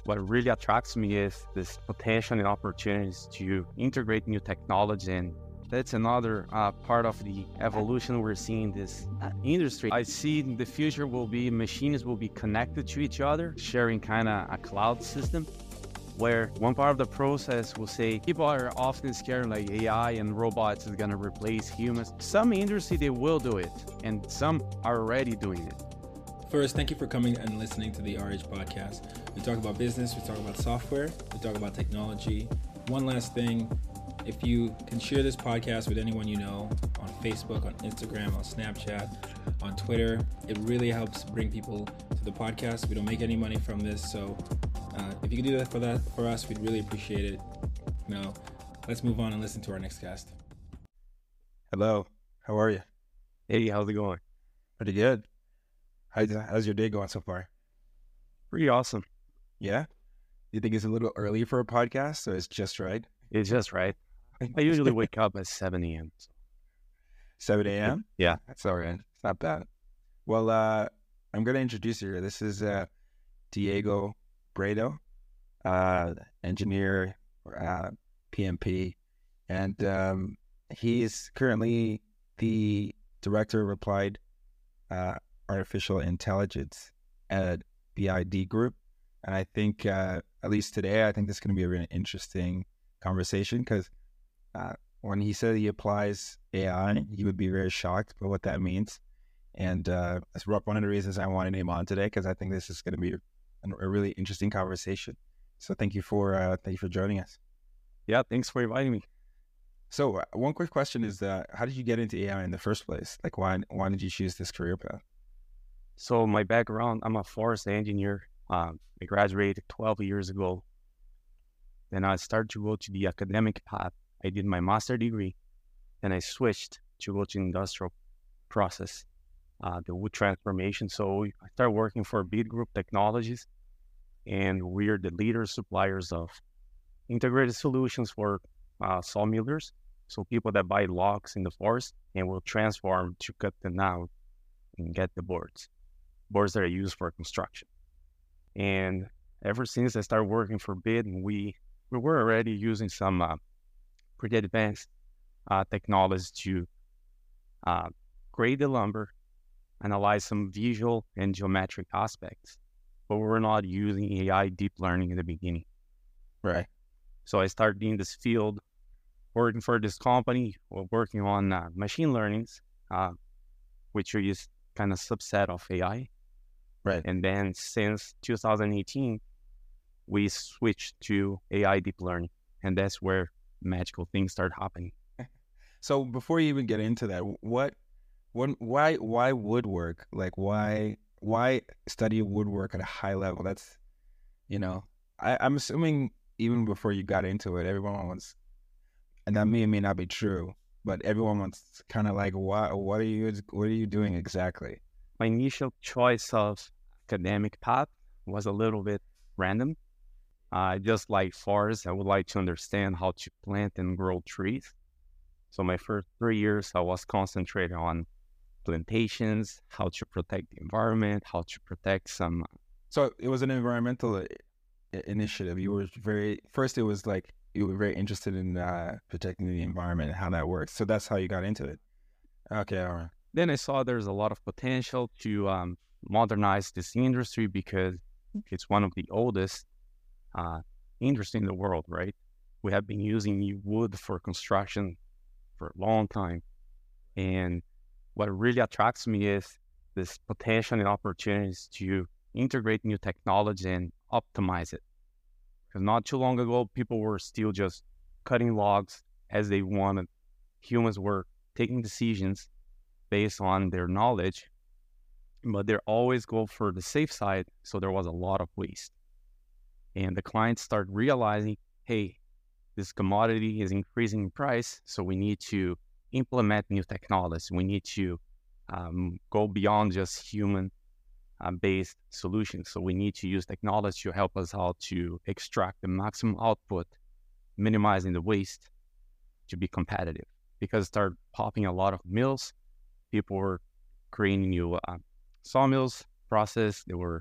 What really attracts me is this potential and opportunities to integrate new technology, and that's another part of the evolution we're seeing in this industry. I see the future will be machines will be connected to each other, sharing kind of a cloud system, where one part of the process will say people are often scared like AI and robots is going to replace humans. Some industry, they will do it, and some are already doing it. First, thank you for coming and listening to the RH podcast. We talk about business, we talk about software, we talk about technology. One last thing, if you can share this podcast with anyone you know on Facebook, on Instagram, on Snapchat, on Twitter, it really helps bring people to the podcast. We don't make any money from this, so if you can do that for us, we'd really appreciate it. Now, let's move on and listen to our next guest. Hello, how are you? Hey, how's it going? Pretty good. How's your day going so far? Pretty awesome. Yeah? You think it's a little early for a podcast, or it's just right? It's just right. I usually wake up at 7 a.m. 7 a.m.? Yeah. That's all right. It's not bad. Well, I'm going to introduce you here. This is Diego Brado, engineer, PMP, and he is currently the director of applied artificial intelligence at BID Group. And I think, at least today, I think this is going to be a really interesting conversation because when he said he applies AI, you would be very shocked by what that means. And that's one of the reasons I wanted him on today, because I think this is going to be a really interesting conversation. So thank you for joining us. Yeah, thanks for inviting me. So one quick question is, how did you get into AI in the first place? Like, why did you choose this career path? So my background, I'm a forest engineer. I graduated 12 years ago. Then I started to go to the academic path. I did my master's degree. Then I switched to go to industrial process, the wood transformation. So I started working for BID Group Technologies, and we're the leaders, suppliers of integrated solutions for sawmillers. So people that buy logs in the forest and will transform to cut them out and get the boards that are used for construction. And ever since I started working for BID, we were already using some pretty advanced technologies to grade the lumber, analyze some visual and geometric aspects, but we were not using AI deep learning in the beginning. Right. So I started in this field, working for this company, working on machine learnings, which is kind of subset of AI. Right. And then since 2018, we switched to AI deep learning, and that's where magical things start happening. So before you even get into that, why woodwork? Like, why study woodwork at a high level? That's, I'm assuming even before you got into it, everyone wants, and that may or may not be true, but everyone wants kind of like, what are you doing exactly? My initial choice of academic path was a little bit random. Just like forests, I would like to understand how to plant and grow trees. So my first 3 years, I was concentrated on plantations, how to protect the environment, how to protect some. So it was an environmental initiative. You were first, it was like you were very interested in protecting the environment and how that works. So that's how you got into it. Okay, all right. Then I saw there's a lot of potential to modernize this industry because it's one of the oldest industry in the world, right? We have been using wood for construction for a long time. And what really attracts me is this potential and opportunities to integrate new technology and optimize it. Because not too long ago, people were still just cutting logs as they wanted. Humans were taking decisions based on their knowledge, but they always go for the safe side. So there was a lot of waste. And the clients start realizing, hey, this commodity is increasing in price, so we need to implement new technology. We need to go beyond just human-based solutions. So we need to use technology to help us out to extract the maximum output, minimizing the waste to be competitive. Because start popping a lot of mills, people were creating new sawmills process. They were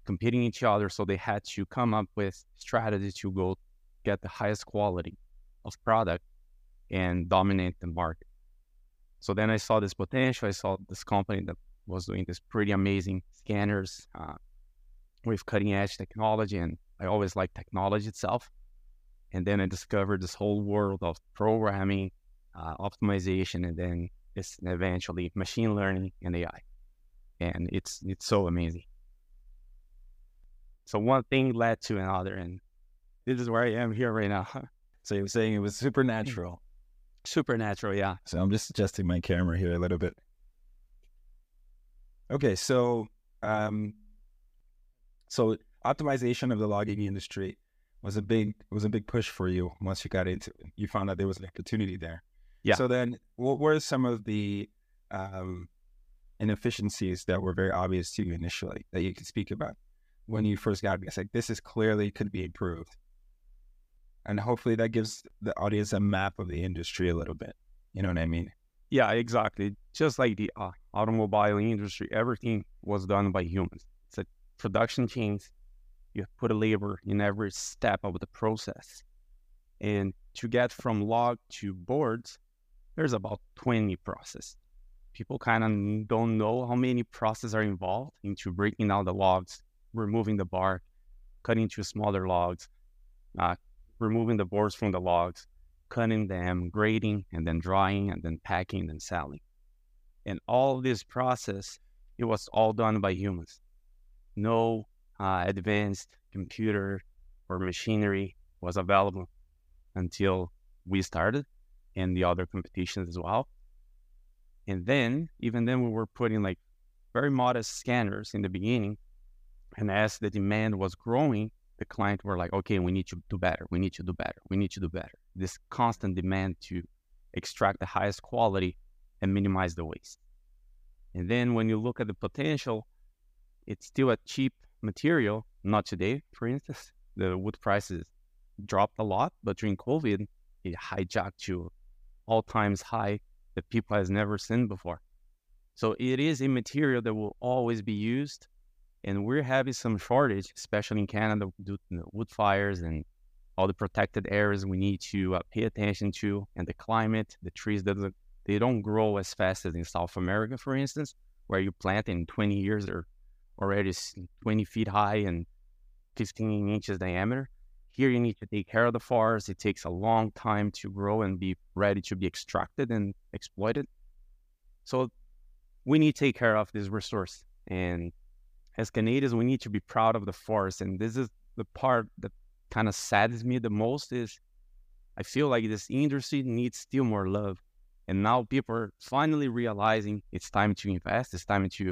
competing each other. So they had to come up with strategies to go get the highest quality of product and dominate the market. So then I saw this potential. I saw this company that was doing this pretty amazing scanners with cutting edge technology. And I always liked technology itself. And then I discovered this whole world of programming, optimization, and then it's eventually machine learning and AI. And it's so amazing. So one thing led to another, and this is where I am here right now. So you were saying it was supernatural. Supernatural, yeah. So I'm just adjusting my camera here a little bit. Okay, so optimization of the logging industry was a big push for you once you got into it. You found out there was an opportunity there. Yeah. So then what were some of the inefficiencies that were very obvious to you initially that you could speak about when you first got it? It's like, this is clearly could be improved. And hopefully that gives the audience a map of the industry a little bit. You know what I mean? Yeah, exactly. Just like the automobile industry, everything was done by humans. It's a production chains. You put a labor in every step of the process. And to get from log to boards, there's about 20 processes. People kind of don't know how many processes are involved into breaking down the logs, removing the bark, cutting into smaller logs, removing the boards from the logs, cutting them, grading, and then drying, and then packing and selling. And all of this process, it was all done by humans. No advanced computer or machinery was available until we started, and the other competitions as well. And then, even then, we were putting like very modest scanners in the beginning. And as the demand was growing, the client were like, okay, we need to do better. We need to do better. We need to do better. This constant demand to extract the highest quality and minimize the waste. And then when you look at the potential, it's still a cheap material. Not today, for instance. The wood prices dropped a lot, but during COVID, it hijacked to all-time high that people has never seen before. So it is a material that will always be used. And we're having some shortage, especially in Canada, due to the wood fires and all the protected areas we need to pay attention to, and the climate. The trees, they don't grow as fast as in South America, for instance, where you plant in 20 years, they're already 20 feet high and 15 inches diameter. Here you need to take care of the forest. It takes a long time to grow and be ready to be extracted and exploited. So we need to take care of this resource. And as Canadians, we need to be proud of the forest. And this is the part that kind of saddens me the most is I feel like this industry needs still more love. And now people are finally realizing it's time to invest. It's time to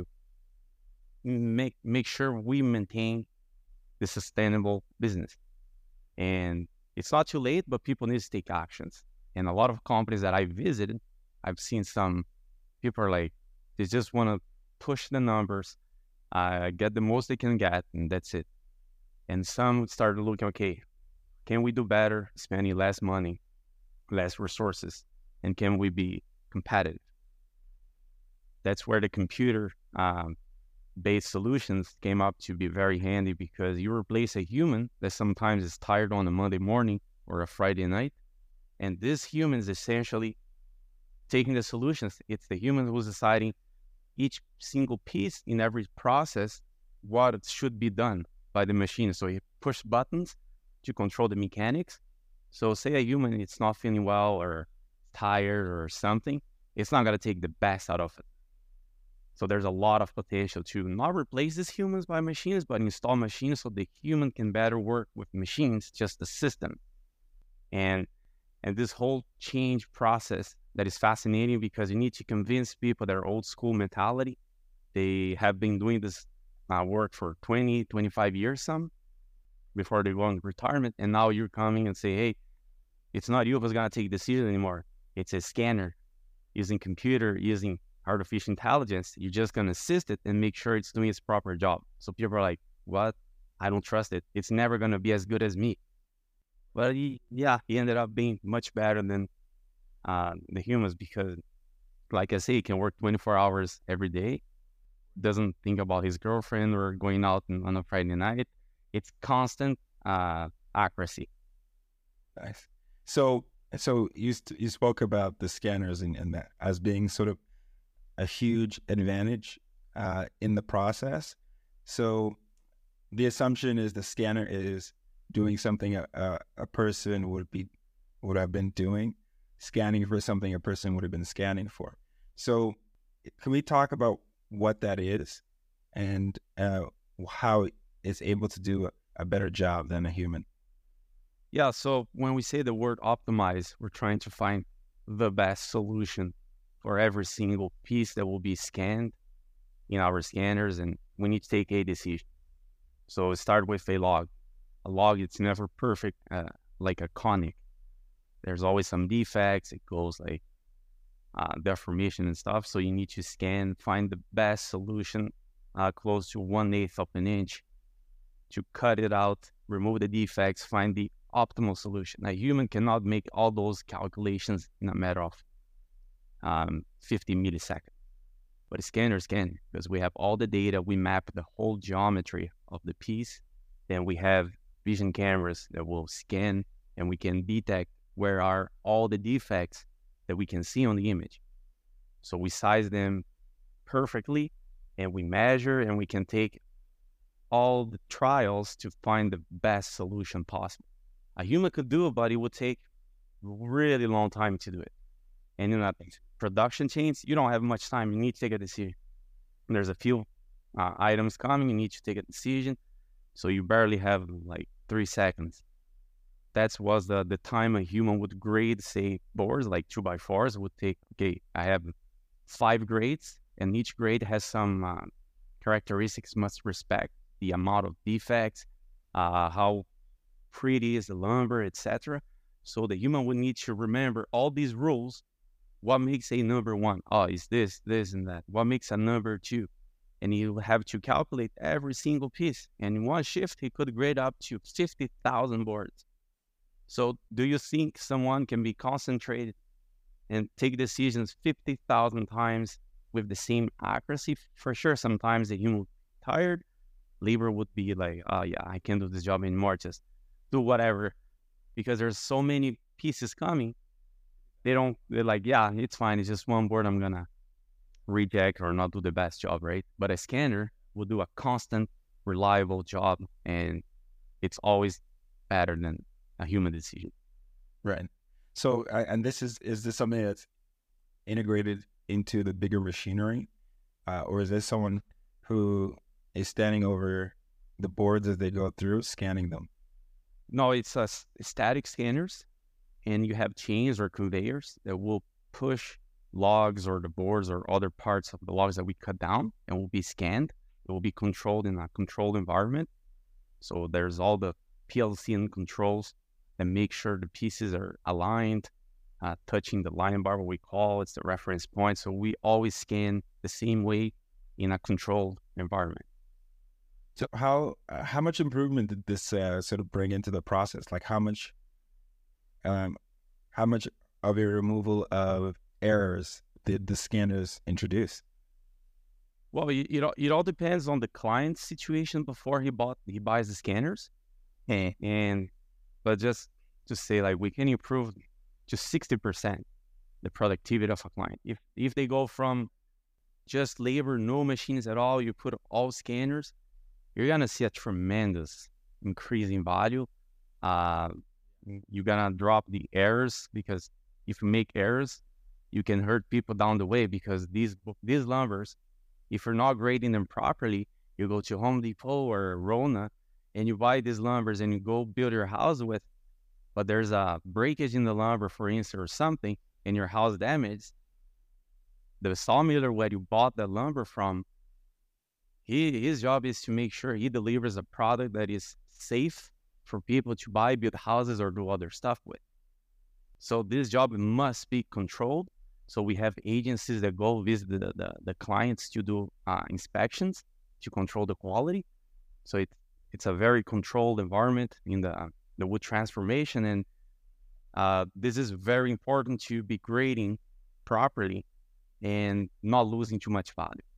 make sure we maintain the sustainable business. And it's not too late, but people need to take actions. And a lot of companies that I visited, I've seen some people are like, they just want to push the numbers, get the most they can get, and that's it. And some started looking, okay, can we do better, spending less money, less resources, and can we be competitive? That's where the computer-based solutions came up to be very handy, because you replace a human that sometimes is tired on a Monday morning or a Friday night, and this human is essentially taking the solutions. It's the human who's deciding each single piece in every process, what should be done by the machine. So you push buttons to control the mechanics. So say a human is not feeling well or tired or something, it's not going to take the best out of it. So there's a lot of potential to not replace these humans by machines, but install machines so the human can better work with machines, just the system. And this whole change process that is fascinating, because you need to convince people that are old school mentality. They have been doing this work for 20, 25 years, some, before they go into retirement. And now you're coming and say, hey, it's not you who's going to take the decision anymore. It's a scanner using computer, using artificial intelligence. You're just going to assist it and make sure it's doing its proper job. So people are like, what? I don't trust it. It's never going to be as good as me. But he ended up being much better than the humans, because, like I say, he can work 24 hours every day. doesn't think about his girlfriend or going out on a Friday night. It's constant accuracy. Nice. So you spoke about the scanners and that as being sort of a huge advantage in the process. So the assumption is the scanner is doing something a person would have been doing, scanning for something a person would have been scanning for. So can we talk about what that is and how it's able to do a better job than a human? Yeah, so when we say the word optimize, we're trying to find the best solution for every single piece that will be scanned in our scanners, and we need to take a decision. So start with a log. A log, it's never perfect, like a conic. There's always some defects. It goes like deformation and stuff. So you need to scan, find the best solution, close to 1/8 of an inch, to cut it out, remove the defects, find the optimal solution. A human cannot make all those calculations in a matter of 50 milliseconds. But a scanner can, because we have all the data, we map the whole geometry of the piece. Then we have vision cameras that will scan, and we can detect where are all the defects that we can see on the image. So we size them perfectly, and we measure, and we can take all the trials to find the best solution possible. A human could do it, but it would take really long time to do it. And in a production chains, you don't have much time. You need to take a decision. And there's a few items coming. You need to take a decision. So you barely have like 3 seconds. That was the time a human would grade, say, boards like 2x4s would take. Okay, I have 5 grades, and each grade has some characteristics must respect the amount of defects, how pretty is the lumber, etc. So the human would need to remember all these rules. What makes a number 1? Oh, is this, and that. What makes a number 2? And you have to calculate every single piece. And in one shift, he could grade up to 50,000 boards. So do you think someone can be concentrated and take decisions 50,000 times with the same accuracy? For sure, sometimes the human would be tired. Labor would be like, oh yeah, I can't do this job anymore. Just do whatever. Because there's so many pieces coming. They're like, yeah, it's fine. It's just one board. I'm going to reject or not do the best job, right? But a scanner will do a constant, reliable job. And it's always better than a human decision. Right. So, and is this something that's integrated into the bigger machinery? Or is this someone who is standing over the boards as they go through, scanning them? No, it's static scanners, and you have chains or conveyors that will push logs or the boards or other parts of the logs that we cut down and will be scanned. It will be controlled in a controlled environment. So there's all the PLC and controls that make sure the pieces are aligned, touching the line bar, what we call it's the reference point. So we always scan the same way in a controlled environment. So how much improvement did this sort of bring into the process? Like how much of a removal of errors did the scanners introduce? Well, it all depends on the client's situation before he buys the scanners. But just to say, like, we can improve to 60% the productivity of a client. If they go from just labor, no machines at all, you put all scanners, you're going to see a tremendous increase in value. You're going to drop the errors, because if you make errors, you can hurt people down the way, because these lumbers, if you're not grading them properly, you go to Home Depot or Rona and you buy these lumbers and you go build your house with, but there's a breakage in the lumber, for instance, or something, and your house damaged. The sawmiller where you bought the lumber from, his job is to make sure he delivers a product that is safe for people to buy, build houses, or do other stuff with. So this job must be controlled. So we have agencies that go visit the clients to do inspections to control the quality. So it's a very controlled environment in the wood transformation. And this is very important to be grading properly and not losing too much value.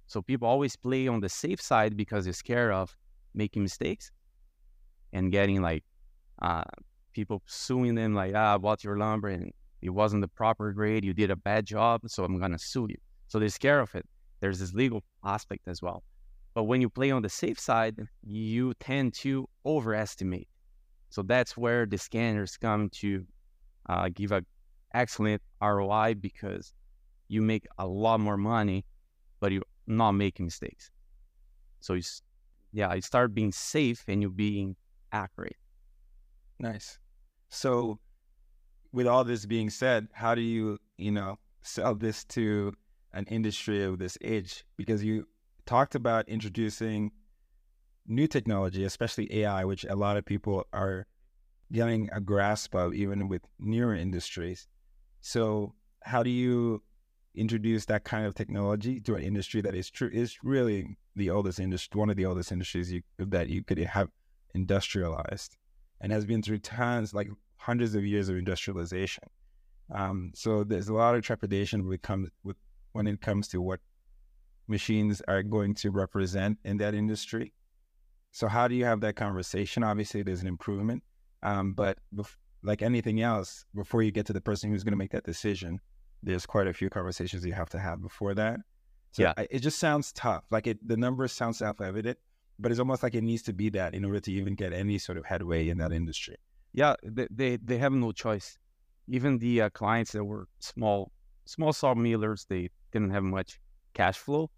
So people always play on the safe side because they're scared of making mistakes and getting like people suing them like, I bought your lumber and it wasn't the proper grade. You did a bad job, so I'm going to sue you. So they're scared of it. There's this legal aspect as well. But when you play on the safe side, you tend to overestimate. So that's where the scanners come to give an excellent ROI because you make a lot more money, but you're not making mistakes. So you start being safe and you're being accurate. Nice. So with all this being said, how do you, sell this to an industry of this age? Because you talked about introducing new technology, especially AI, which a lot of people are getting a grasp of, even with newer industries. So how do you introduce that kind of technology to an industry that is really the oldest industry, one of the oldest industries that you could have industrialized, and has been through tons, like hundreds of years of industrialization. So there's a lot of trepidation when it comes to what machines are going to represent in that industry. So how do you have that conversation? Obviously, there's an improvement, but like anything else, before you get to the person who's going to make that decision, there's quite a few conversations you have to have before that. So Yeah. It just sounds tough. Like the numbers sound self-evident, but it's almost like it needs to be that in order to even get any sort of headway in that industry. Yeah, they have no choice. Even the clients that were small sawmillers, they didn't have much cash flow.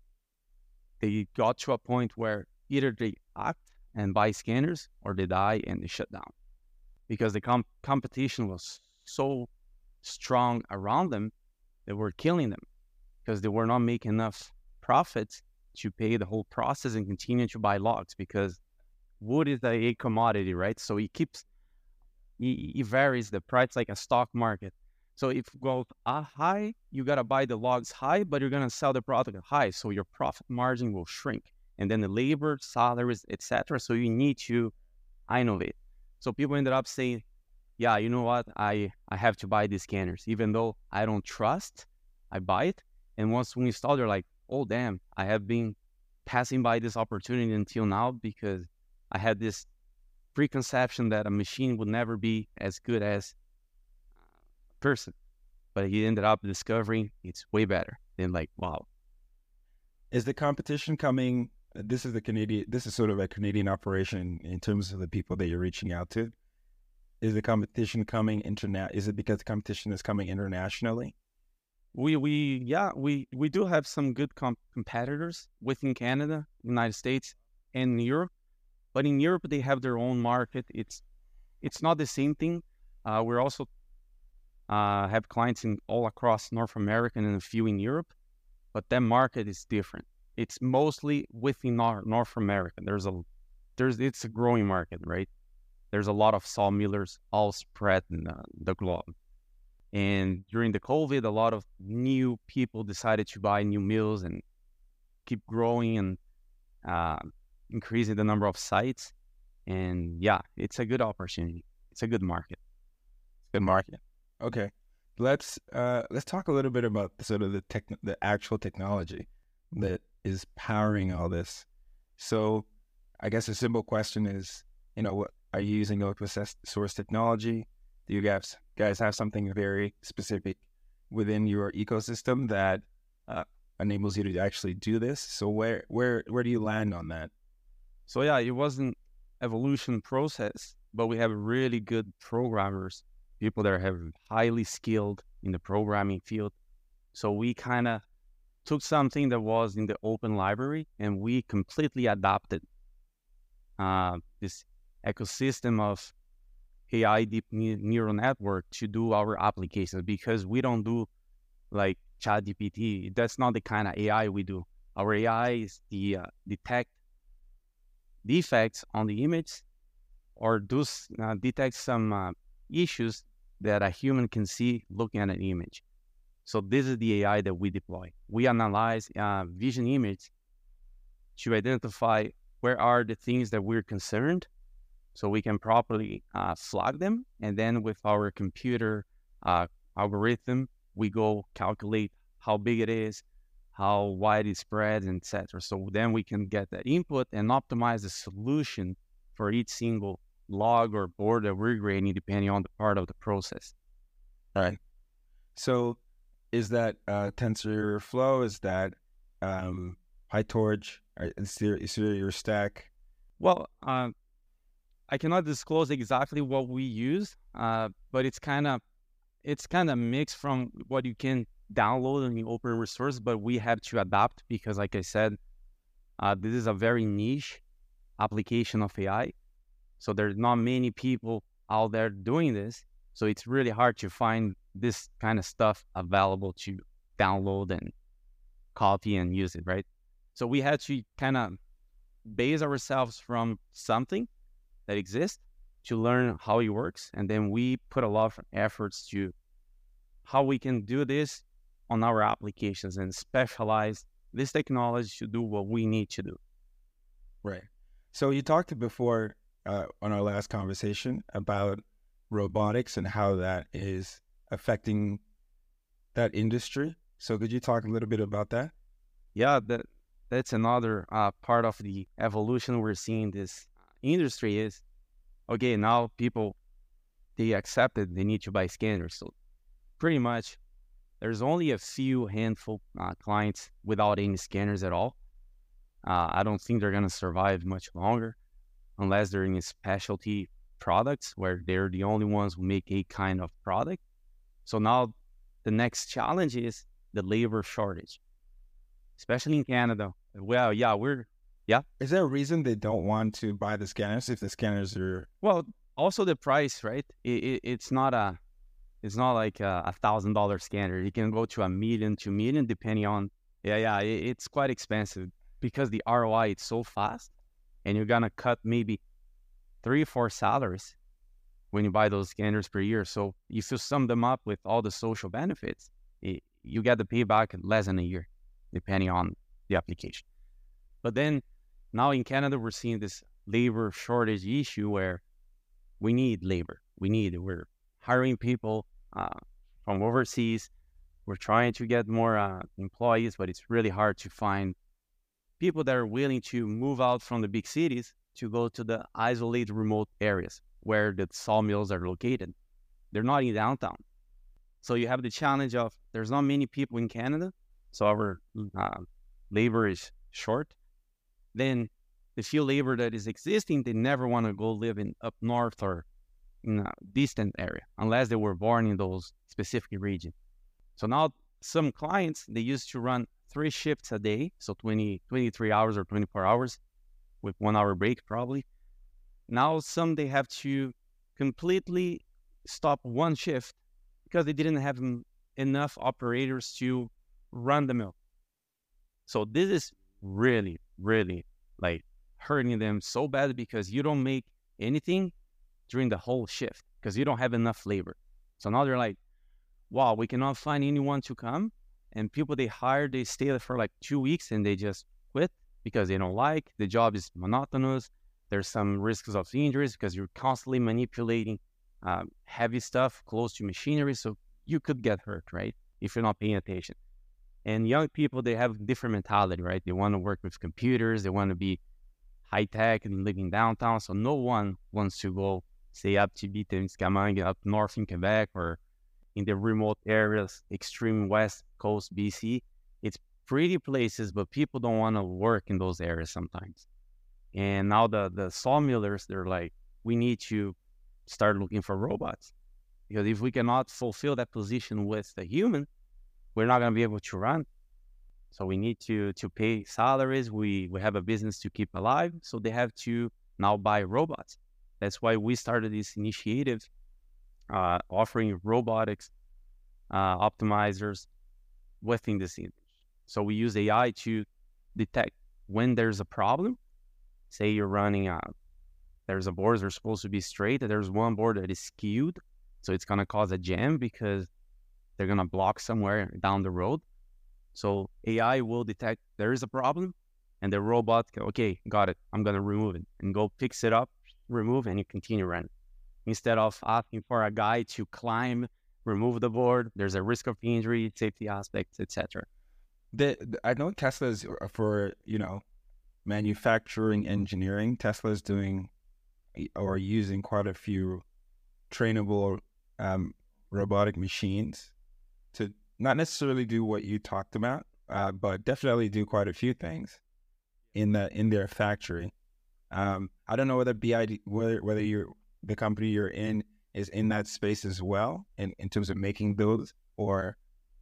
They got to a point where either they act and buy scanners or they die and they shut down because the competition was so strong around them. They were killing them because they were not making enough profits to pay the whole process and continue to buy logs, because wood is a commodity, right? So it varies the price like a stock market. So if it goes high, you got to buy the logs high, but you're going to sell the product high. So your profit margin will shrink. And then the labor, salaries, etc. So you need to innovate. So people ended up saying, yeah, you know what? I have to buy these scanners. Even though I don't trust, I buy it. And once we install, they're like, oh, damn, I have been passing by this opportunity until now because I had this preconception that a machine would never be as good as a person. But he ended up discovering it's way better. Then like, wow. Is the competition coming? This is sort of a Canadian operation in terms of the people that you're reaching out to. Is the competition coming Is it because the competition is coming internationally? We do have some good competitors within Canada, United States, and Europe. But in Europe, they have their own market. It's not the same thing. We're also have clients in all across North America and a few in Europe, but that market is different. It's mostly within North America. It's a growing market, right? There's a lot of sawmillers all spread in the globe. And during the COVID, a lot of new people decided to buy new mills and keep growing and increasing the number of sites. And yeah, it's a good opportunity. It's a good market. Good market. Okay. Let's talk a little bit about sort of the actual technology that is powering all this. So I guess a simple question is, what are you using open source technology? Do you guys have something very specific within your ecosystem that enables you to actually do this? So where do you land on that? So yeah, it was an evolution process, but we have really good programmers, people that are highly skilled in the programming field. So we kind of took something that was in the open library and we completely adapted this ecosystem of AI deep neural network to do our applications, because we don't do like ChatGPT. That's not the kind of AI we do. Our AI is the detect defects on the image or detect some issues that a human can see looking at an image. So this is the AI that we deploy. We analyze vision image to identify where are the things that we're concerned, so we can properly flag them. And then with our computer algorithm, we go calculate how big it is, how wide it spreads, etc. So then we can get that input and optimize the solution for each single log or board that we're grading, depending on the part of the process. All right. So is that TensorFlow? Is that PyTorch? Is there your stack? Well, I cannot disclose exactly what we use, but it's kind of mixed from what you can download on the open resource, but we have to adapt because, like I said, this is a very niche application of AI. So there's not many people out there doing this. So it's really hard to find this kind of stuff available to download and copy and use it, right? So we had to kind of base ourselves from something that exists to learn how it works. And then we put a lot of efforts to how we can do this on our applications and specialize this technology to do what we need to do. Right. So you talked before on our last conversation about robotics and how that is affecting that industry. So could you talk a little bit about that? Yeah, that's another part of the evolution we're seeing in this industry is, okay, now people, they accepted they need to buy scanners. So pretty much there's only a few handful clients without any scanners at all. I don't think they're going to survive much longer unless they're in specialty products where they're the only ones who make a kind of product. So now the next challenge is the labor shortage, especially in Canada. Well, yeah. Is there a reason they don't want to buy the scanners if the scanners are... Well, also the price, right? It's not like a $1,000 scanner. You can go to $1 million, $2 million, depending on, it's quite expensive because the ROI is so fast and you're going to cut maybe 3 or 4 salaries when you buy those scanners per year. So if you sum them up with all the social benefits, you get the payback in less than a year, depending on the application. But then now in Canada, we're seeing this labor shortage issue where we need labor. We're hiring people from overseas. We're trying to get more employees, but it's really hard to find people that are willing to move out from the big cities to go to the isolated remote areas where the sawmills are located. They're not in downtown. So you have the challenge of there's not many people in Canada, so our labor is short. Then the few labor that is existing, they never want to go live in up north or in a distant area unless they were born in those specific regions. So now some clients, they used to run 3 shifts a day, so 23 hours or 24 hours with 1 hour break probably. Now some, they have to completely stop 1 shift because they didn't have enough operators to run the mill. So this is really, really like hurting them so bad because you don't make anything during the whole shift because you don't have enough labor. So now they're like, wow, we cannot find anyone to come. And people they hire, they stay there for like 2 weeks and they just quit because they don't like, the job is monotonous. There's some risks of injuries because you're constantly manipulating heavy stuff close to machinery. So you could get hurt, right? If you're not paying attention. And young people, they have different mentality, right? They want to work with computers. They want to be high tech and living downtown. So no one wants to go, say, up to Témiscamingue, up north in Quebec or in the remote areas, extreme west coast BC. It's pretty places, but people don't want to work in those areas sometimes. And now the sawmillers, they're like, we need to start looking for robots. Because if we cannot fulfill that position with the human, we're not going to be able to run. So we need to pay salaries. We have a business to keep alive. So they have to now buy robots. That's why we started this initiative offering robotics optimizers within the industry. So we use AI to detect when there's a problem. Say you're running there's a board that's supposed to be straight, and there's one board that is skewed. So it's going to cause a jam because they're going to block somewhere down the road. So AI will detect there is a problem, and the robot, okay, got it. I'm going to remove it and go fix it up, remove, and you continue running. Instead of asking for a guy to climb, remove the board, there's a risk of injury, safety aspects, etc. I know Tesla's for, manufacturing engineering. Tesla's doing or using quite a few trainable robotic machines to not necessarily do what you talked about, but definitely do quite a few things in their factory. I don't know whether whether the company you're in is in that space as well, in terms of making those, or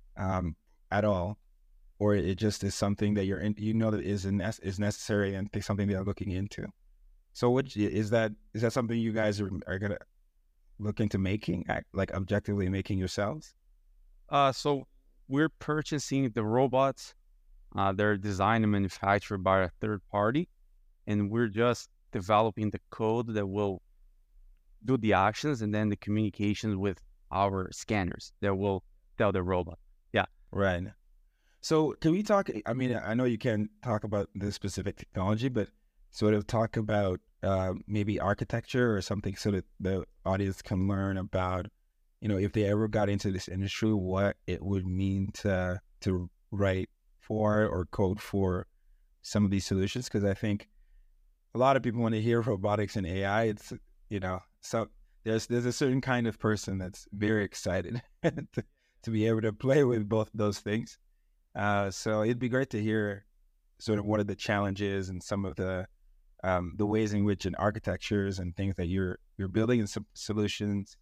at all, or it just is something that you're in, that is necessary and something they're looking into. So, what is that? Is that something you guys are gonna look into making, like objectively making yourselves? So we're purchasing the robots. They're designed and manufactured by a third party, and we're just developing the code that will do the actions and then the communications with our scanners that will tell the robot. Yeah. Right. So can we talk? I mean, I know you can't talk about this specific technology, but sort of talk about maybe architecture or something so that the audience can learn about, if they ever got into this industry, what it would mean to write for or code for some of these solutions. Because I think a lot of people, when they hear robotics and AI, it's, so there's a certain kind of person that's very excited to be able to play with both those things. So it'd be great to hear sort of what are the challenges and some of the ways in which in architectures and things that you're building and some solutions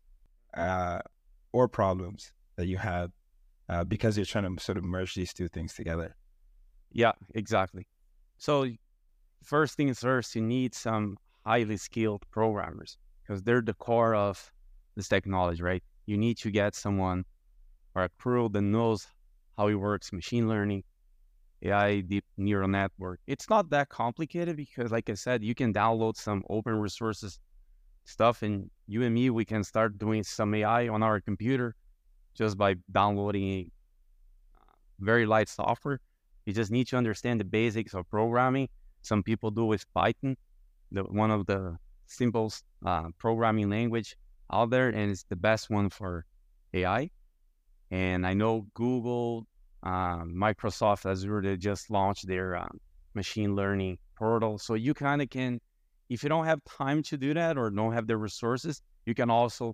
or problems that you have because you're trying to sort of merge these two things together. Yeah, exactly. So first things first, you need some highly skilled programmers because they're the core of this technology, right? You need to get someone or a crew that knows how it works, machine learning, AI, deep neural network. It's not that complicated because, like I said, you can download some open resources stuff, and you and me, we can start doing some AI on our computer just by downloading very light software. You just need to understand the basics of programming. Some people do with Python, one of the simplest programming language out there, and it's the best one for AI. And I know Google, Microsoft Azure, they just launched their machine learning portal. So you kind of can, if you don't have time to do that or don't have the resources, you can also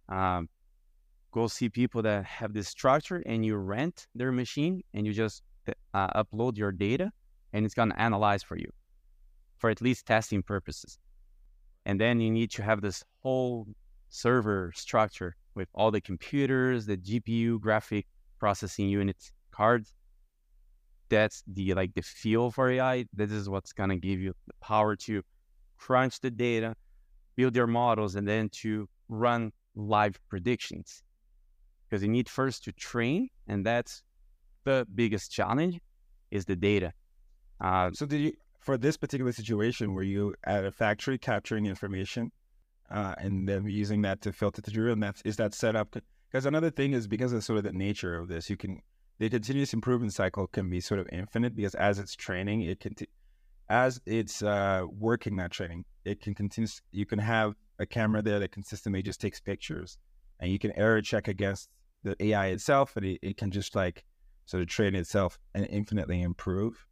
go see people that have this structure and you rent their machine and you just upload your data and it's going to analyze for you for at least testing purposes. And then you need to have this whole server structure with all the computers, the GPU, graphic processing units, cards. That's the feel for AI. This is what's gonna give you the power to crunch the data, build your models, and then to run live predictions. Because you need first to train, and that's the biggest challenge is the data. So did you, for this particular situation, were you at a factory capturing information and then using that to filter through, and is that set up? Because another thing is, because of sort of the nature of this, the continuous improvement cycle can be sort of infinite, because as it's training, as it's working that training, it can continue. You can have a camera there that consistently just takes pictures, and you can error check against the AI itself, and it can just sort of train itself and infinitely improve.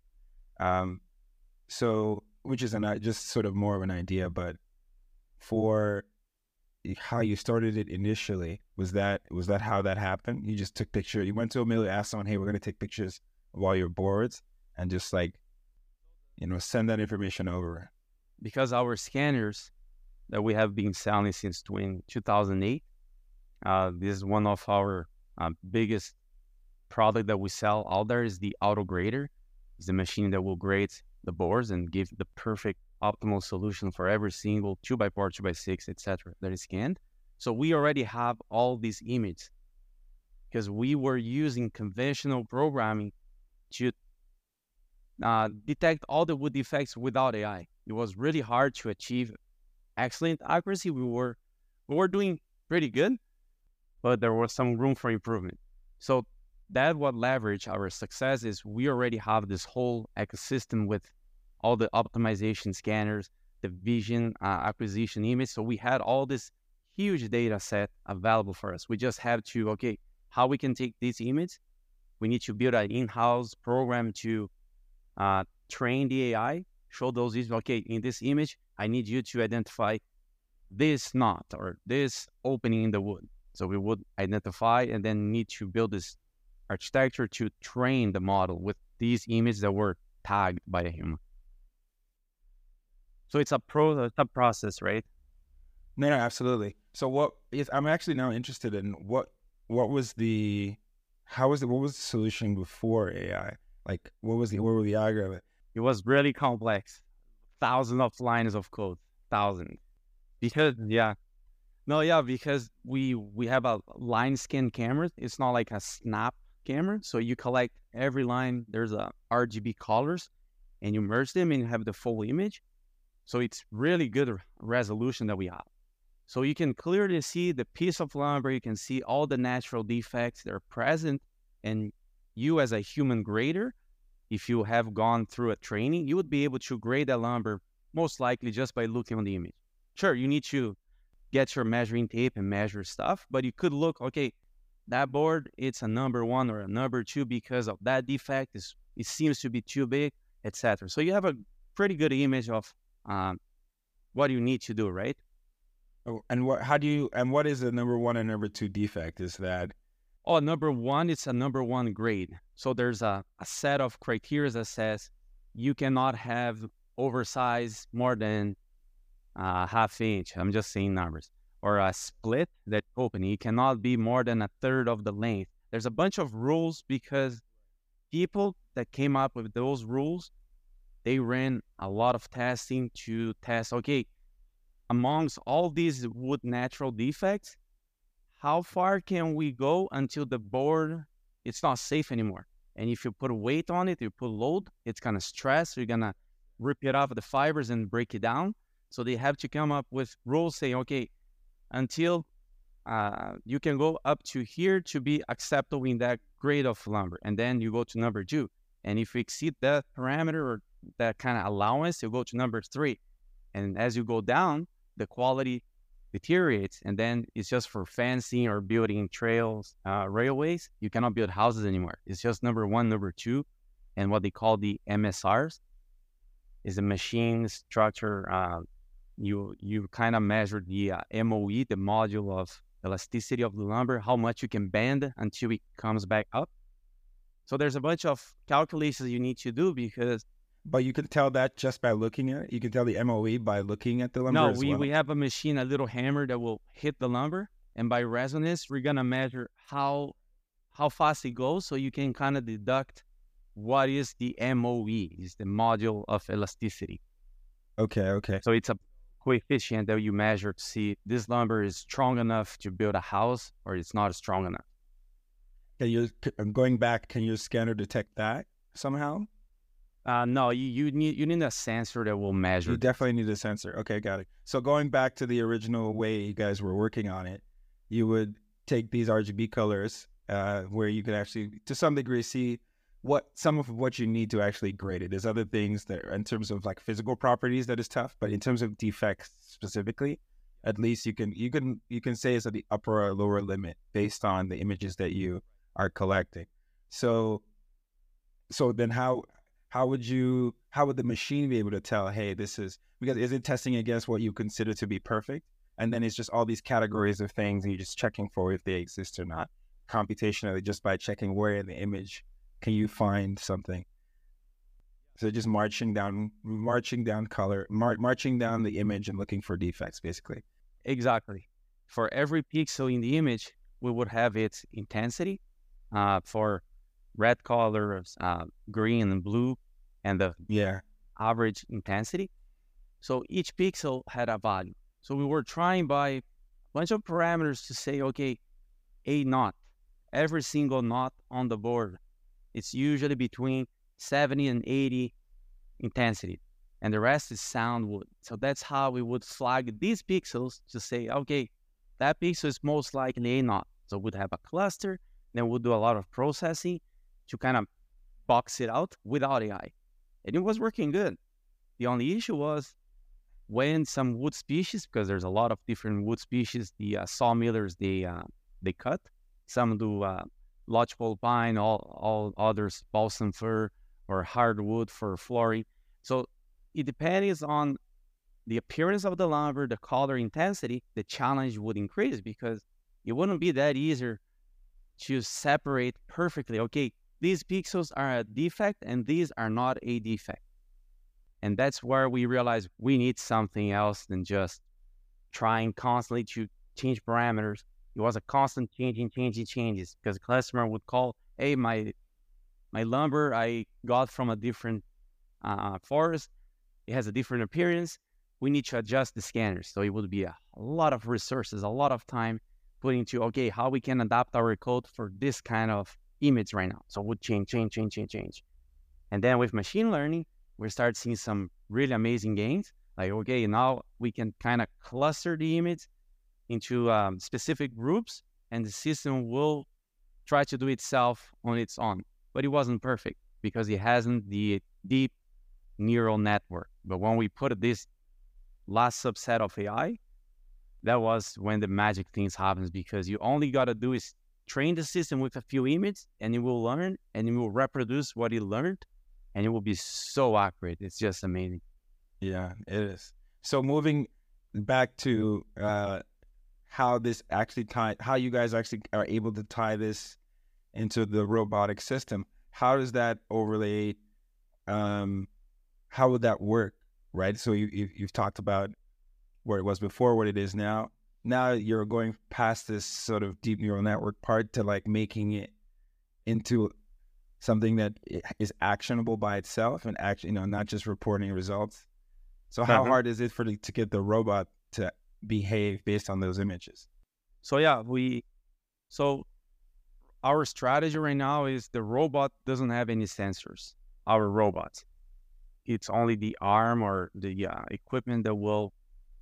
So, which is just sort of more of an idea, but for how you started it initially, was that how that happened? You just took pictures. You went to a mill, asked someone, "Hey, we're going to take pictures of all your boards," and just send that information over. Because our scanners that we have been selling since 2008, this is one of our biggest product that we sell out there is the auto grader. It's the machine that will grade the boards and give the perfect optimal solution for every single 2x4, 2x6, etc. that is scanned. So we already have all these images because we were using conventional programming to detect all the wood defects without AI. It was really hard to achieve excellent accuracy. We were doing pretty good, but there was some room for improvement. So that what leverage our success is we already have this whole ecosystem with all the optimization scanners, the vision acquisition image. So we had all this huge data set available for us. We just have to, how we can take this image We need to build an in-house program to train the AI, show those images. Okay, in this image, I need you to identify this knot or this opening in the wood. So we would identify and then need to build this architecture to train the model with these images that were tagged by a human. So it's a process, right? No, absolutely. So I'm actually now interested in what was the solution before AI? Like what were the algorithm? It was really complex. Thousands of lines of code. Thousands. Because because we have a line scan camera. It's not like a snap camera. So you collect every line. There's a RGB colors and you merge them and you have the full image. So it's really good resolution that we have. So you can clearly see the piece of lumber. You can see all the natural defects that are present. And you as a human grader, if you have gone through a training, you would be able to grade that lumber most likely just by looking on the image. Sure, you need to get your measuring tape and measure stuff, but you could look, okay, that board, it's a number 1 or a number 2 because of that defect. It seems to be too big, etc. So you have a pretty good image of what you need to do, right? Oh, and what is the number 1 and number 2 defect? Is that? Oh, number 1, it's a number 1 grade. So there's a set of criteria that says you cannot have oversized more than half inch. I'm just saying numbers. Or a split that opening. It cannot be more than a third of the length. There's a bunch of rules because people that came up with those rules, they ran a lot of testing to test, okay, amongst all these wood natural defects, how far can we go until the board, it's not safe anymore? And if you put weight on it, you put load, it's going to stress, you're going to rip it off the fibers and break it down. So they have to come up with rules saying, okay, until you can go up to here to be acceptable in that grade of lumber. And then you go to number 2. And if you exceed that parameter or that kind of allowance, you go to number 3. And as you go down, the quality deteriorates. And then it's just for fencing or building trails, railways. You cannot build houses anymore. It's just number 1, number 2. And what they call the MSRs is a machine structure. You kind of measure the MOE, the module of elasticity of the lumber, how much you can bend until it comes back up. So there's a bunch of calculations you need to do because... But you can tell that just by looking at it? You can tell the MOE by looking at the lumber No, as well? we have a machine, a little hammer that will hit the lumber. And by resonance, we're going to measure how fast it goes. So you can kind of deduct what is the MOE, is the module of elasticity. Okay. So it's a coefficient that you measure to see this lumber is strong enough to build a house or it's not strong enough. Going back, can your scanner detect that somehow? No, you need a sensor that will measure. You definitely need a sensor. Okay, got it. So going back to the original way you guys were working on it, you take these RGB colors where you could actually, to some degree, see some of what you need to actually grade it. There's other things that, in terms of like physical properties, that is tough. But in terms of defects specifically, at least you can say it's at the upper or lower limit based on the images that you are collecting. So then how would the machine be able to tell, hey, this is, because is it testing against what you consider to be perfect? And then it's just all these categories of things and you're just checking for if they exist or not. Computationally, just by checking where in the image can you find something. So just marching down the image and looking for defects, basically. Exactly. For every pixel in the image, we would have its intensity for red colors, green and blue, and the average intensity. So each pixel had a value. So we were trying by a bunch of parameters to say, okay, a knot, every single knot on the board, it's usually between 70 and 80 intensity, and the rest is sound wood. So that's how we would flag these pixels to say, okay, that pixel is most likely a knot. So we'd have a cluster, then we'll do a lot of processing to kind of box it out without AI. And it was working good. The only issue was when some wood species, because there's a lot of different wood species, the sawmillers, they cut. Some do lodgepole pine, all others balsam fir or hardwood for flooring. So it depends on the appearance of the lumber, the color intensity, the challenge would increase because it wouldn't be that easier to separate perfectly. Okay, these pixels are a defect and these are not a defect. And that's where we realize we need something else than just trying constantly to change parameters. It was a constant changes because the customer would call, hey, my lumber I got from a different forest. It has a different appearance. We need to adjust the scanners. So it would be a lot of resources, a lot of time put into, okay, how we can adapt our code for this kind of image right now. So it would change. And then with machine learning, we start seeing some really amazing gains. Like, okay, now we can kind of cluster the image into specific groups and the system will try to do itself on its own. But it wasn't perfect because it hasn't the deep neural network. But when we put this last subset of AI, that was when the magic things happens because you only got to do is train the system with a few images and it will learn and it will reproduce what it learned and it will be so accurate. It's just amazing. Yeah, it is. So moving back to how this actually how you guys actually are able to tie this into the robotic system. How does that overlay? How would that work, right? So you've talked about where it was before, what it is now. Now you're going past this sort of deep neural network part to like making it into something that is actionable by itself and not just reporting results. So how hard is it to get the robot to behave based on those images? So yeah, so our strategy right now is the robot doesn't have any sensors. Our robots, it's only the arm or the equipment that will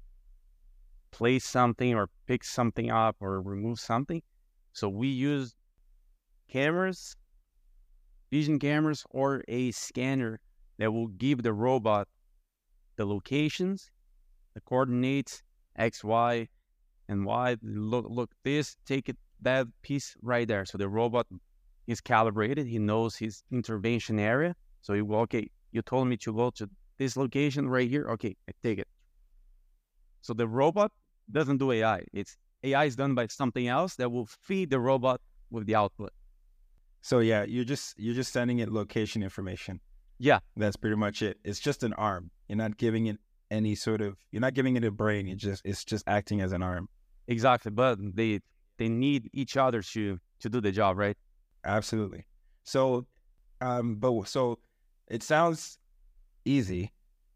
place something or pick something up or remove something. So we use cameras, vision cameras, or a scanner that will give the robot the locations, the coordinates, X, Y, and Y. Look this, take it, that piece right there. So the robot is calibrated. He knows his intervention area. So he will, okay, you told me to go to this location right here. Okay, I take it. So the robot doesn't do AI. AI is done by something else that will feed the robot with the output. So yeah, you're just sending it location information. Yeah, that's pretty much it. It's just an arm. You're not giving it you're not giving it a brain. It's just acting as an arm. Exactly. But they need each other to do the job, right? Absolutely. So, so it sounds easy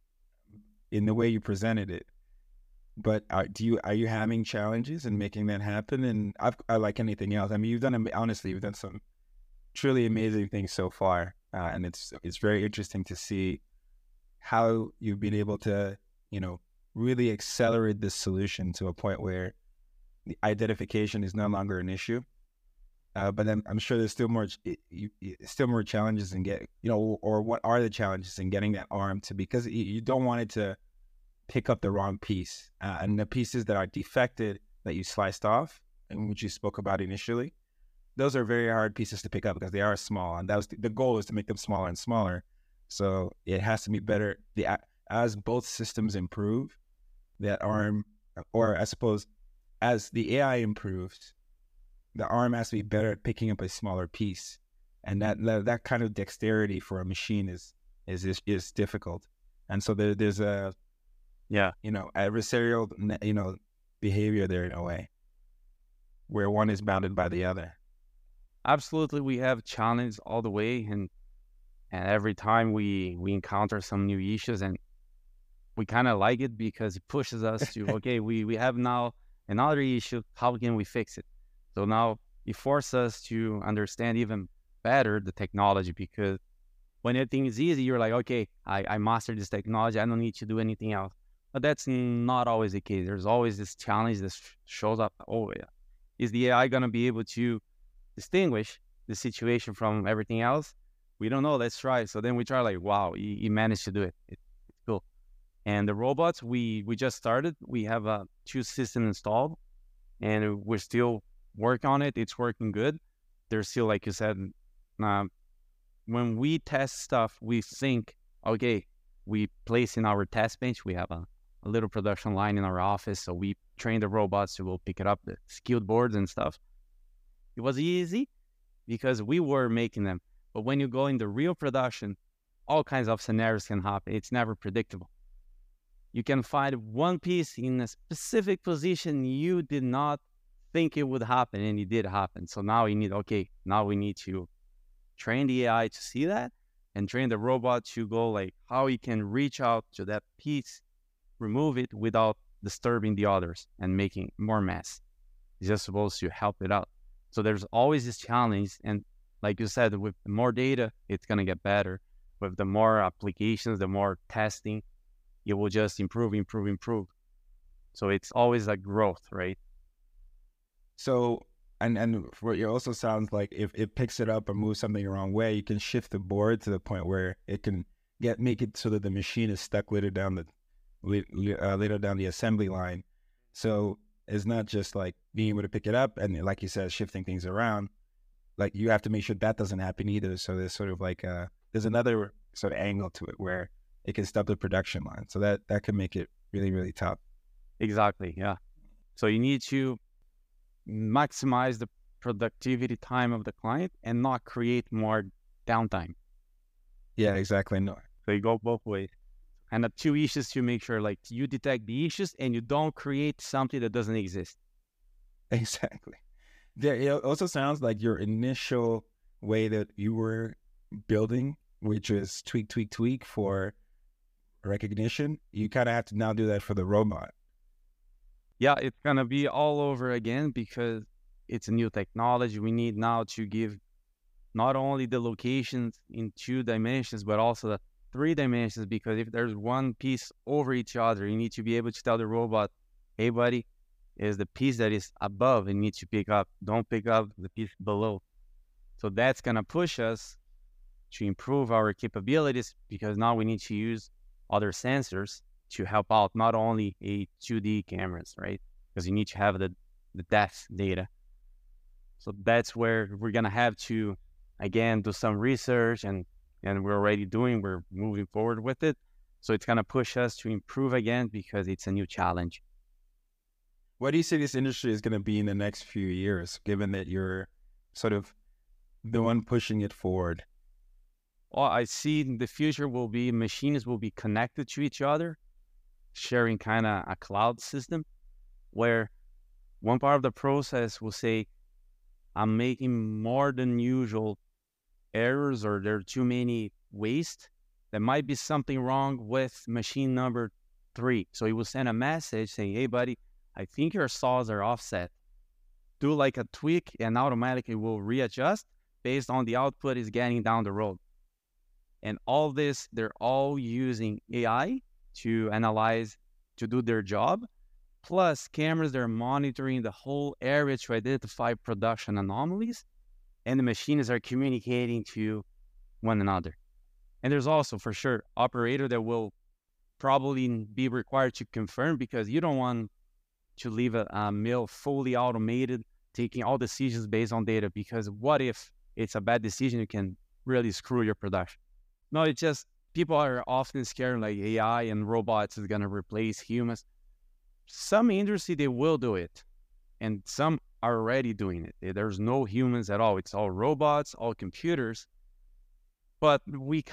in the way you presented it, but are you having challenges in making that happen? And I like anything else. I mean, you've done some truly amazing things so far, and it's very interesting to see how you've been able to, really accelerate this solution to a point where the identification is no longer an issue. But then I'm sure there's still more challenges in or what are the challenges in getting that arm to, because you don't want it to pick up the wrong piece. And the pieces that are defected that you sliced off and which you spoke about initially, those are very hard pieces to pick up because they are small. And that was the goal is to make them smaller and smaller. So it has to be better. As both systems improve, that arm, or I suppose as the AI improves, the arm has to be better at picking up a smaller piece. And that kind of dexterity for a machine is difficult. And so there's a adversarial behavior there in a way where one is bounded by the other. Absolutely, we have challenges all the way, and every time we encounter some new issues, and we kind of like it because it pushes us to okay, we have now another issue. How can we fix it? So now it forces us to understand even better the technology, because when everything is easy, you're like, okay, I mastered this technology. I don't need to do anything else. But that's not always the case. There's always this challenge that shows up. Oh, yeah. Is the AI going to be able to distinguish the situation from everything else? We don't know. Let's try. So then we try like, wow, you managed to do it. It's cool. And the robots, we just started. We have 2 systems installed, and we're still working on it. It's working good. there's still, like you said, uh, when we test stuff, we think, okay, we place in our test bench, we have a little production line in our office, so we train the robots to go pick it up, the skilled boards and stuff. It was easy because we were making them. But when you go in the real production, all kinds of scenarios can happen. It's never predictable. You can find one piece in a specific position you did not think it would happen, and it did happen. So now we need to train the AI to see that and train the robot to go like how it can reach out to that piece, remove it without disturbing the others and making more mess. It's just supposed to help it out. So there's always this challenge. And like you said, with more data, it's going to get better. With the more applications, the more testing, it will just improve. So it's always a growth, right? So, and what it also sounds like, if it picks it up or moves something the wrong way, you can shift the board to the point where it can make it so that the machine is stuck later down the assembly line. So it's not just like being able to pick it up and, like you said, shifting things around. Like you have to make sure that doesn't happen either. So there's sort of like there's another sort of angle to it where it can stop the production line. So that can make it really, really tough. Exactly. Yeah. So you need to maximize the productivity time of the client and not create more downtime. Yeah, exactly. No. So you go both ways. And the two issues to make sure, like, you detect the issues and you don't create something that doesn't exist. Exactly. Yeah, it also sounds like your initial way that you were building, which is tweak for recognition, you kind of have to now do that for the robot. Yeah, it's going to be all over again because it's a new technology. We need now to give not only the locations in 2 dimensions, but also the 3 dimensions, because if there's one piece over each other, you need to be able to tell the robot, hey, buddy, is the piece that is above and needs to pick up. Don't pick up the piece below. So that's going to push us to improve our capabilities because now we need to use other sensors to help out, not only a 2D cameras, right? Because you need to have the depth data. So that's where we're going to have to, again, do some research and we're moving forward with it. So it's going to push us to improve again because it's a new challenge. What do you see this industry is going to be in the next few years, given that you're sort of the one pushing it forward? Well, I see in the future machines will be connected to each other, sharing kind of a cloud system where one part of the process will say, I'm making more than usual errors or there are too many waste. There might be something wrong with machine number 3. So it will send a message saying, hey, buddy, I think your saws are offset. Do like a tweak and automatically will readjust based on the output is getting down the road. And all this, they're all using AI to analyze, to do their job, plus cameras, they're monitoring the whole area to identify production anomalies, and the machines are communicating to one another. And there's also, for sure, operator that will probably be required to confirm because you don't want to leave a mill fully automated, taking all decisions based on data, because what if it's a bad decision, you can really screw your production. No, it's just people are often scared like AI and robots is going to replace humans. Some industry, they will do it. And some are already doing it. There's no humans at all. It's all robots, all computers. But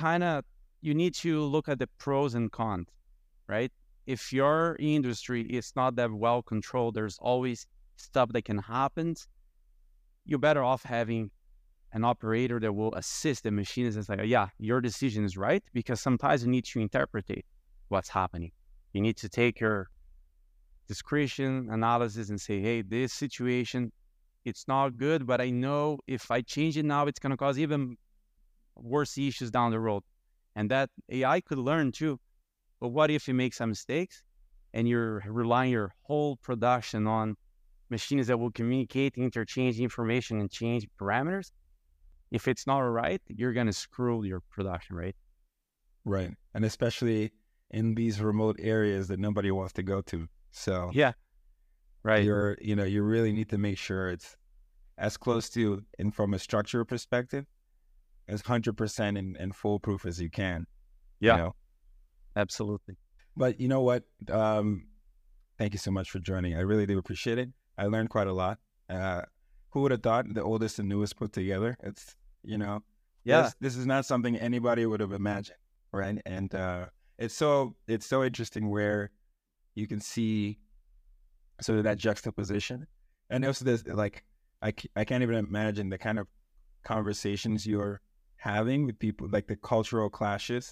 you need to look at the pros and cons, right? If your industry is not that well controlled, there's always stuff that can happen. You're better off having an operator that will assist the machines and say, yeah, your decision is right, because sometimes you need to interpret what's happening. You need to take your discretion analysis and say, hey, this situation, it's not good, but I know if I change it now, it's going to cause even worse issues down the road. And that AI could learn too. But what if you make some mistakes and you're relying your whole production on machines that will communicate, interchange information, and change parameters? If it's not right, you're going to screw your production, right? Right. And especially in these remote areas that nobody wants to go to. So yeah, right. You really need to make sure as close to, and from a structure perspective, as 100% and foolproof as you can. Yeah, You know? absolutely. But you know what? Thank you so much for joining. I really do appreciate it. I learned quite a lot. Who would have thought the oldest and newest put together? It's, Yeah, this is not something anybody would have imagined, right? And it's so interesting where you can see sort of that juxtaposition. And also this, like, I can't even imagine the kind of conversations you're having with people, like the cultural clashes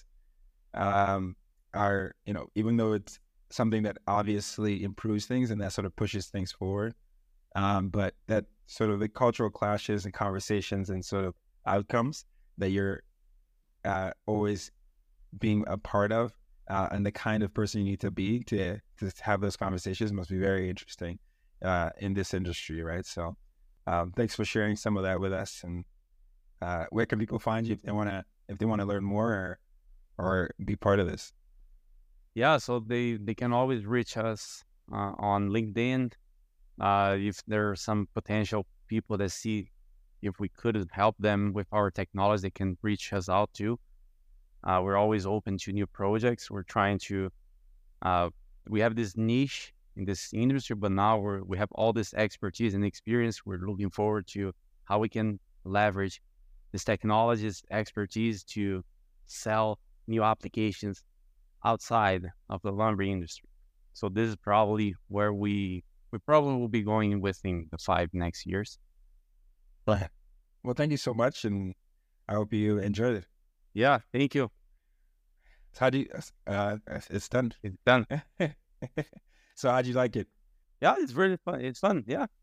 are, even though it's something that obviously improves things and that sort of pushes things forward, but that sort of the cultural clashes and conversations and sort of outcomes that you're always being a part of, and the kind of person you need to be to have those conversations must be very interesting in this industry, right? So thanks for sharing some of that with us. And where can people find you if they want to learn more or be part of this? yeah. So they can always reach us on LinkedIn. If there are some potential people that see if we could help them with our technology, they can reach us out too. We're always open to new projects. We're trying to, we have this niche in this industry, but now we have all this expertise and experience. We're looking forward to how we can leverage this technology's expertise to sell new applications outside of the lumber industry. So this is probably where we probably will be going within the 5 next years. Well, thank you so much, and I hope you enjoyed it. Yeah, thank you. So how do you, it's done. It's done. So how'd you like it? Yeah, it's really fun. It's fun. Yeah.